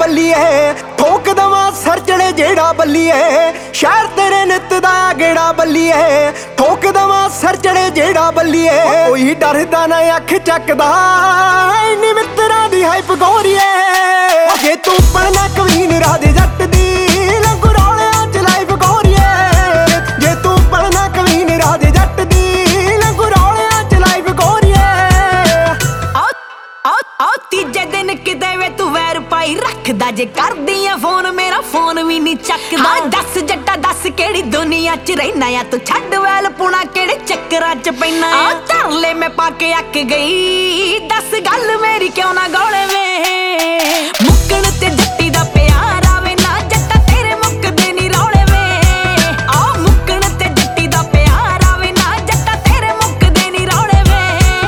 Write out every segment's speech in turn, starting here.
ਬੱਲੀਏ ਠੋਕ ਦਵਾਂ ਸਰ ਚੜੇ ਜਿਹੜਾ ਬੱਲੀਏ ਸ਼ਹਿਰ ਤੇਰੇ ਨਿੱਤ ਦਾ ਗੇੜਾ ਬੱਲੀਏ ਠੋਕ ਦਵਾਂ ਸਰ ਚੜੇ ਜਿਹੜਾ ਬੱਲੀਏ ਕੋਈ ਡਰਦਾ ਨਾ ਅੱਖ ਚੱਕਦਾ ਇੰਨੀ ਮਿੱਤਰਾਂ ਦੀ ਹਾਈਪ ਗੋਰੀਏ ਜੇ ਤੂੰ ਬਣਨਾ ਕਵੀਨ ਰਾਦੇ ਜੱਟ ਦੀ ਲੰਗੂ ਰੌਲਿਆਂ ਚ ਲਾਈਵ ਗੋਰੀਏ ਜੇ ਤੂੰ ਬਣਨਾ ਕਵੀਨ ਰਾਦੇ ਜੱਟ ਦੀ ਲੰਗੂ ਰੌਲਿਆਂ ਚ ਲਾਈਵ ਗੋਰੀਏ ਆ ਤੀਜੇ ਦਿਨ ਕਿਤੇ ਵੇ ਤੂੰ ਵੈਰ ਪਾਈ ਰੱਖਦਾ ਜੇ ਕਰਦੀ ਆ ਫੋਨ ਮੇਰਾ ਫੋਨ ਵੀ ਨਹੀਂ ਚੱਕਦਾ ਦੱਸ ਜੱਟਾ ਦੱਸ ਕਿਹੜੀ ਦੁਨੀਆ ਚ ਰਹਿਣਾ ਆ ਤੂੰ ਛੱਡ ਵੈਲ ਪੁਣਾ ਕਿਹੜੇ ਚੱਕਰਾਂ ਚ ਪੈਣਾ ਆ ਧਰ ਲੈ ਮੈਂ ਪਾ ਕੇ ਅੱਕ ਗਈ ਦੱਸ ਗੱਲ ਮੇਰੀ ਕਿਉਂ ਨਾ ਗੋਲੇ ਵੇ ਮੁੱਕਣ ਤੇ ਜੱਟੀ ਦਾ ਪਿਆਰ ਆਵੇ ਨਾ ਜੱਟਾ ਤੇਰੇ ਮੁੱਕਦੇ ਨਹੀਂ ਰੌਲੇ ਵੇ ਆ ਮੁੱਕਣ ਤੇ ਜੱਟੀ ਦਾ ਪਿਆਰ ਆਵੇ ਨਾ ਜੱਟਾ ਤੇਰੇ ਮੁੱਕਦੇ ਨਹੀਂ ਰੌਲੇ ਵੇ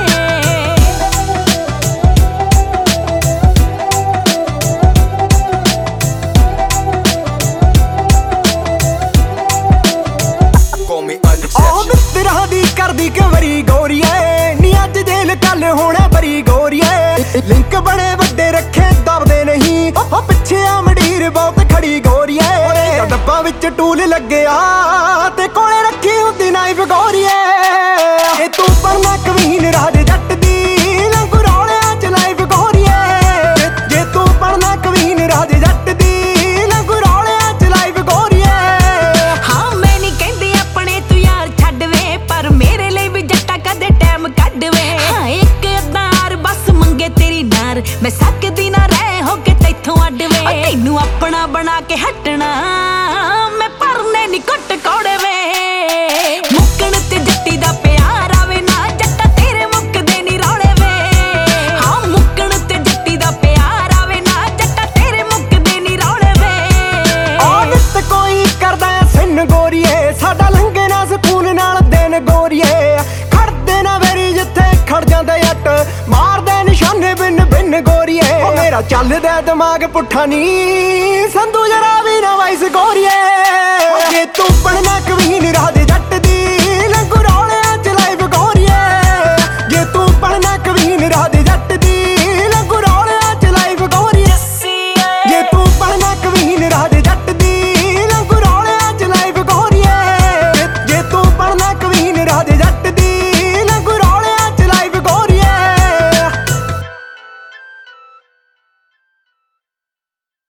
ਮਿੱਤਰਾਂ ਦੀ ਕਰਦੀ ਕਵਰੀ ਗੋਰੀਏ ਨੀ ਅੱਜ ਜੇਲ ਕੱਲ ਹੋਣਾ ਬਰੀ ਗੋਰੀਏ ਲਿੰਕ ਬਣੇ ਵੱਡੇ ਰੱਖੇ ਦਬਦੇ ਨਹੀਂ ਉਹ ਪਿੱਛੇ ਆ ਮੜੀਰ ਬਹੁਤ ਖੜੀ ਗੋਰੀਏ ਡੱਬਾ ਵਿੱਚ ਟੂਲ ਲੱਗਿਆ ਤੇ ਕੋਲੇ ਰੱਖੀ ਹੁੰਦੀ ਨਾਈਫ ਗੋਰੀਏ ਇਹ ਤੂੰ ਪਰਨਾ ਕਵੀਨ ਰਾਜ ਜੱਟ ਦੀ ਲੰਗੂ ਰੌਲਿਆਂ ਚ ਲਾਈਵ ਗੋਰੀਏ ਜੇ ਤੂੰ ਪਰਨਾ ਕਵੀਨ ਰਾਜ ਜੱਟ ਦੀ ਲੰਗੂ ਰੌਲਿਆਂ ਚ ਲਾਈਵ ਗੋਰੀਏ ਹਾਂ ਮੈਂ ਨਹੀਂ ਕਹਿੰਦੀ ਆਪਣੇ ਤੂੰ ਯਾਰ ਛੱਡ ਵੇ ਪਰ ਮੇਰੇ ਲਈ ਵੀ ਜੱਟਾ ਕਦੇ ਟਾਈਮ ਕੱਢ ਵੇ ਹਾਂ ਇੱਕ ਅਦਾਰ ਬਸ ਮੰਗੇ ਤੇਰੀ ਨਾਰ ਮੈਂ ਸਕਦੀ ਨਾ ਰਹਿ ਹੋ ਕੇ ਤੈਥੋਂ ਅੱਡ ਵੇ ਤੈਨੂੰ ਆਪਣਾ ਬਣਾ ਕੇ ਹਟਣਾ ਮੈਂ ਪਰਨੇ ਨਹੀਂ ਘੁੱਟ ਕੋੜੇ ਵੇ ਮੁੱਕਣ ਤੇ ਜੱਟੀ ਦਾ ਪਿਆਰ ਆਵੇ ਨਾ ਜੱਟਾ ਤੇਰੇ ਮੁੱਕਦੇ ਨਹੀਂ ਰੌਲੇ ਵੇ ਹਾਂ ਮੁੱਕਣ ਤੇ ਜੱਟੀ ਦਾ ਪਿਆਰ ਆਵੇ ਨਾ ਜੱਟਾ ਤੇਰੇ ਮੁੱਕਦੇ ਨਹੀਂ ਰੌਲੇ ਵੇ ਆਦਤ ਕੋਈ ਕਰਦਾ ਸਿਨ ਗੋਰੀਏ ਸਾਡਾ ਲੰਘੇ ਨਾ ਸਕੂਨ ਨਾਲ ਦਿਨ ਗੋਰੀਏ ਖੜਦੇ ਨਾ ਵੇਰੀ ਜਿੱਥੇ ਖੜ ਜਾਂਦਾ ਜੱਟ ਮਾਰਦੇ ਨਿਸ਼ਾਨੇ ਬਿਨ ਬਿਨ ਗੋਰੀਏ ਉਹ ਮੇਰਾ ਚੱਲਦਾ ਦਿਮਾਗ ਪੁੱਠਾ ਨੀ ਸੰਧੂ ਜਰਾ ਵੀ ਨਾ ਵਾਈਸ ਗੋਰੀਏ ਜੇ ਤੂੰ ਬਣਨਾ ਕਵੀਨ ਰਾਦੇ ਜੱਟ ਦੀ ਲੰਗੂ ਰੌਲਿਆਂ ਚ ਲਾਈਵ ਗੋਰੀਏ ਜੇ ਤੂੰ ਬਣਨਾ ਕਵੀਨ ਰਾਦੇ ਜੱਟ ਦੀ ਲੰਗੂ ਰੌਲਿਆਂ ਚ ਲਾਈਵ ਗੋਰੀਏ ਜੇ ਤੂੰ ਬਣਨਾ ਕਵੀਨ ਰਾਦੇ